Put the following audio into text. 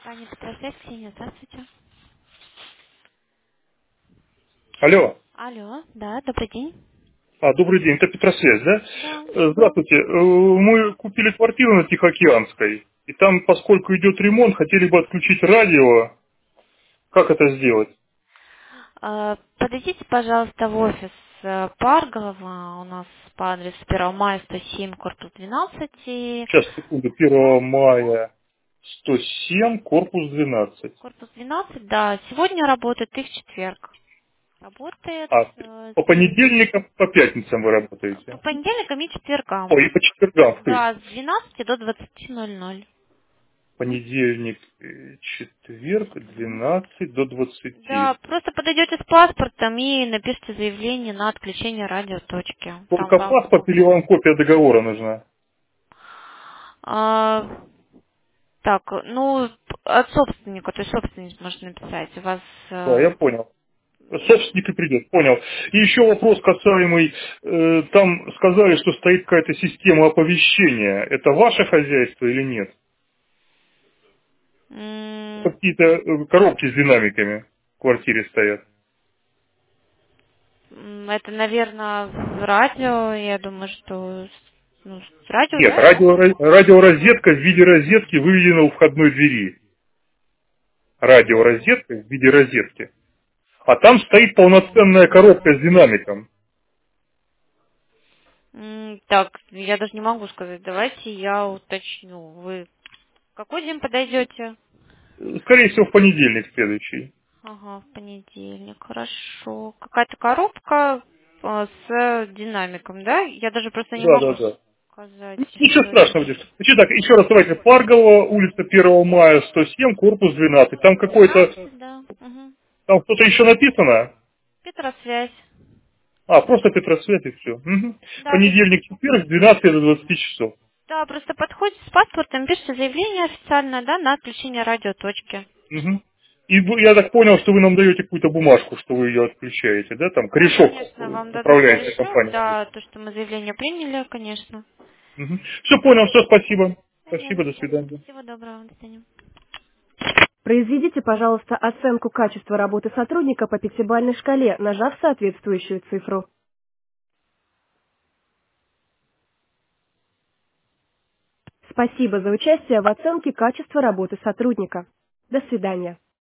Таня Петросвет, Ксения, здравствуйте. Алло. Алло, да, добрый день. Добрый день, это Петросвязь, да? Да. Здравствуйте. Мы купили квартиру на Тихоокеанской, и там, поскольку идет ремонт, хотели бы отключить радио. Как это сделать? Подойдите, пожалуйста, в офис Парголова, у нас по адресу 1 мая 107, корпус 12 и Сейчас, секунду, 1 мая 107, корпус 12. корпус 12, да, сегодня работает и в четверг. Работает А, по с понедельникам, по пятницам вы по работаете? понедельникам и четвергам. Ой, и по четвергам, то есть. Да, с 12 до 20:00. Понедельник, четверг, 12 до 20. Да, просто подойдете с паспортом и напишите заявление на отключение радиоточки. Там Только вам паспорт или вам копия договора нужна? А, так, ну, от собственника, то есть собственник может написать. У вас... Да, я понял. Собственник и придет, понял. И еще вопрос касаемый, там сказали, что стоит какая-то система оповещения. Это ваше хозяйство или нет? Какие-то коробки с динамиками в квартире стоят. это, наверное, радио. Я думаю, что с радио, Нет, да? радиорозетка в виде розетки выведена у входной двери. Радиорозетка в виде розетки. А там стоит полноценная коробка с динамиком. Так, я даже не могу сказать. Давайте я уточню. Вы в какой день подойдете? Скорее всего, в понедельник следующий. Ага, в понедельник. Хорошо. Какая-то коробка с динамиком, да? Я даже просто не Да, могу да, да. сказать, Ничего что это. страшного. Значит так, еще раз давайте. Парголова, улица 1 мая, 107, корпус 12. Там какой-то, 12, да. Угу. там что-то еще написано? Петросвязь. Просто Петросвет и все. Да, Понедельник, четверг, с 12 до 20 часов. да, просто подходите с паспортом, пишите заявление официальное, да, на отключение радиоточки. Мгм. И я так понял, что вы нам даете какую-то бумажку, что вы ее отключаете, да, там, Да, корешок конечно, вам дадут управляющей корешок, компании. да, то, что мы заявление приняли, конечно. Все понял, все, спасибо. Да не Спасибо, за до что. свидания. Всего доброго, до свидания. Произведите, пожалуйста, оценку качества работы сотрудника по пятибалльной шкале, нажав соответствующую цифру. Спасибо за участие в оценке качества работы сотрудника. До свидания.